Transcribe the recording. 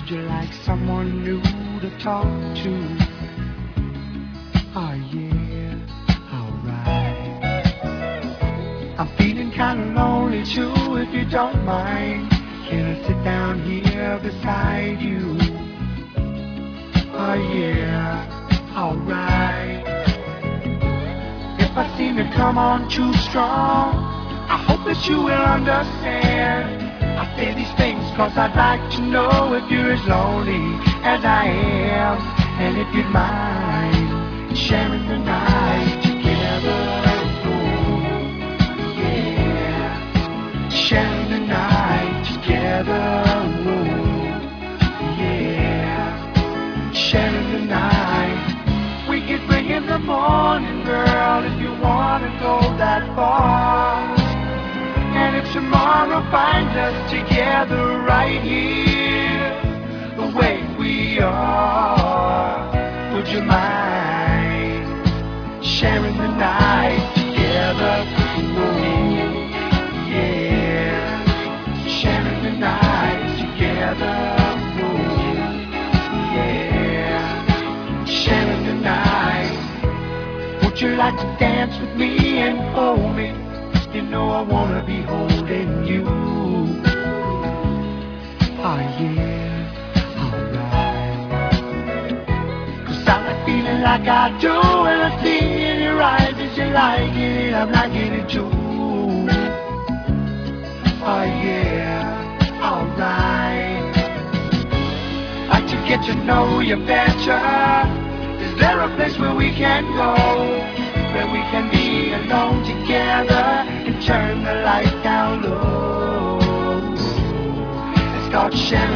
Would you like someone new to talk to? Oh yeah, alright. I'm feeling kinda lonely too, if you don't mind. Can I sit down here beside you? Oh yeah, alright. If I seem to come on too strong, I hope that you will understand. I say these things cause I'd like to know if you're as lonely as I am, and if you'd mind sharing the night together. Oh, yeah, sharing the night together. Oh, yeah, sharing the night. We could bring in the morning, girl, if you wanna go that far. And if tomorrow finds us together right here, the way we are, would you mind sharing the night together? Ooh, yeah, sharing the night together. Ooh, yeah, sharing the night. Would you like to dance with me and hold me? You know I wanna be holding you. Oh yeah, alright. Cause I like feeling like I do, and I see in your eyes that you like it, I'm liking it too. Oh yeah, alright. Like to get to know you better. Is there a place where we can go, where we can be alone together and turn the lights down low and start sharing